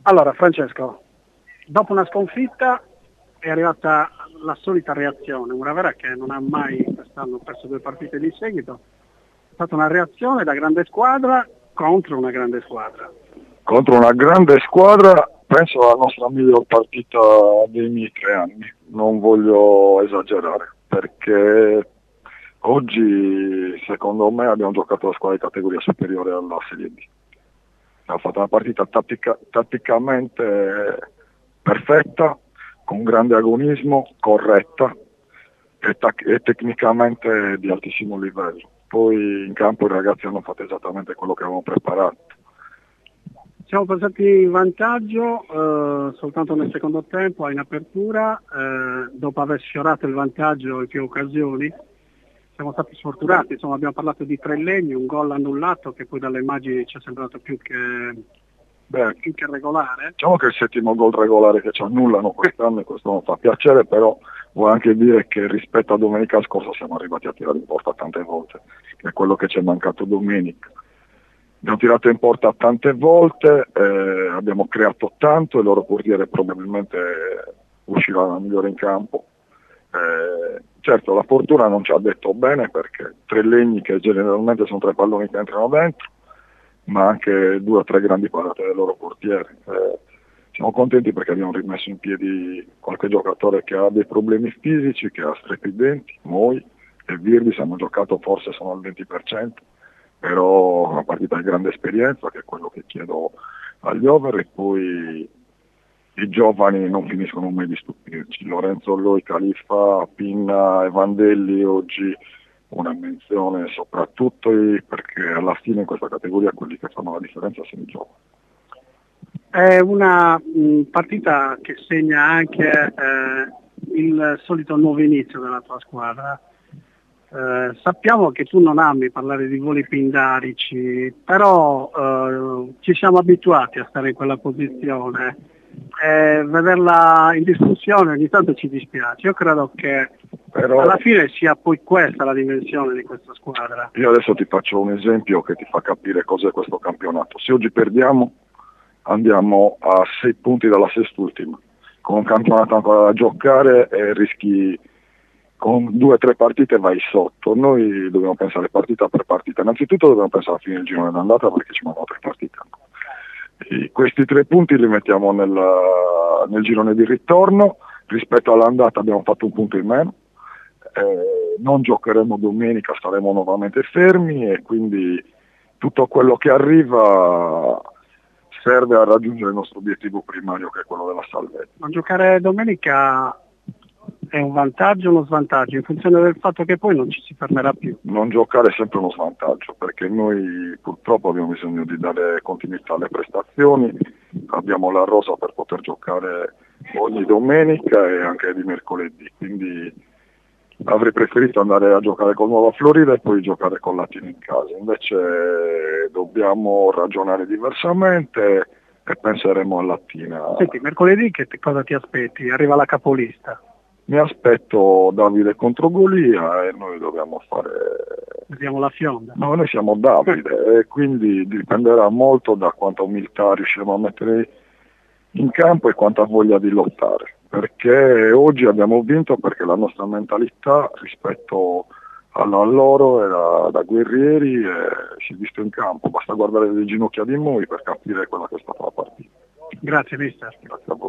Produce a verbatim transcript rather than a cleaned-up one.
Allora Francesco, dopo una sconfitta è arrivata la solita reazione, una vera che non ha mai quest'anno perso due partite di seguito, è stata una reazione da grande squadra contro una grande squadra. Contro una grande squadra, penso la nostra miglior partita dei miei tre anni, non voglio esagerare, perché oggi secondo me abbiamo giocato la squadra di categoria superiore alla Serie B. Ha fatto una partita tattica, tatticamente perfetta, con grande agonismo, corretta e, tac- e tecnicamente di altissimo livello. Poi in campo i ragazzi hanno fatto esattamente quello che avevamo preparato. Siamo passati in vantaggio eh, soltanto nel secondo tempo, in apertura, eh, dopo aver sfiorato il vantaggio in più occasioni. Siamo stati sfortunati, insomma abbiamo parlato di tre legni, un gol annullato che poi dalle immagini ci è sembrato più che, Beh, più che regolare. Diciamo che è il settimo gol regolare che ci annullano quest'anno e questo non fa piacere, però vuol anche dire che rispetto a domenica scorsa siamo arrivati a tirare in porta tante volte, che è quello che ci è mancato domenica. Abbiamo tirato in porta tante volte, eh, abbiamo creato tanto e il loro portiere probabilmente uscirà la migliore in campo. Eh, certo la fortuna non ci ha detto bene perché tre legni che generalmente sono tre palloni che entrano dentro, ma anche due o tre grandi parate del loro portiere. Eh, siamo contenti perché abbiamo rimesso in piedi qualche giocatore che ha dei problemi fisici, che ha stretti i denti, noi e Virdi abbiamo giocato forse sono al venti per cento, però una partita di grande esperienza che è quello che chiedo agli over e poi i giovani non finiscono mai di stupirci. Lorenzo Loi, Califfa, Pinna e Vandelli oggi una menzione soprattutto perché alla fine in questa categoria quelli che fanno la differenza sono i giovani. È una mh, partita che segna anche eh, il solito nuovo inizio della tua squadra. Eh, sappiamo che tu non ami parlare di voli pindarici, però eh, ci siamo abituati a stare in quella posizione. Eh, vederla in discussione ogni tanto ci dispiace. Io credo che Però alla fine sia poi questa la dimensione di questa squadra. io adesso ti faccio un esempio che ti fa capire cos'è questo campionato. Se oggi perdiamo andiamo a sei punti dalla sest'ultima, con un campionato ancora da giocare e rischi con due o tre partite vai sotto. Noi dobbiamo pensare partita per partita. Innanzitutto dobbiamo pensare a fine il girone d'andata perché ci mancano tre partite. E questi tre punti li mettiamo nel, nel girone di ritorno, rispetto all'andata abbiamo fatto un punto in meno, eh, non giocheremo domenica, staremo nuovamente fermi e quindi tutto quello che arriva serve a raggiungere il nostro obiettivo primario che è quello della salvezza. Non giocare domenica è un vantaggio o uno svantaggio in funzione del fatto che poi non ci si fermerà più? Non giocare è sempre uno svantaggio perché noi purtroppo abbiamo bisogno di dare continuità alle prestazioni, abbiamo la rosa per poter giocare ogni domenica e anche di mercoledì, quindi avrei preferito andare a giocare con Nuova Florida e poi giocare con Latina in casa, invece dobbiamo ragionare diversamente e penseremo a Latina. Senti, mercoledì che te- cosa ti aspetti? Arriva la capolista. Mi aspetto Davide contro Golia e noi dobbiamo fare... Vediamo la fionda. No, noi siamo Davide e quindi dipenderà molto da quanta umiltà riusciremo a mettere in campo e quanta voglia di lottare, perché oggi abbiamo vinto perché la nostra mentalità rispetto alla a loro era da guerrieri e si è visto in campo, basta guardare le ginocchia di noi per capire quella che è stata la partita. Grazie mister. Grazie a voi.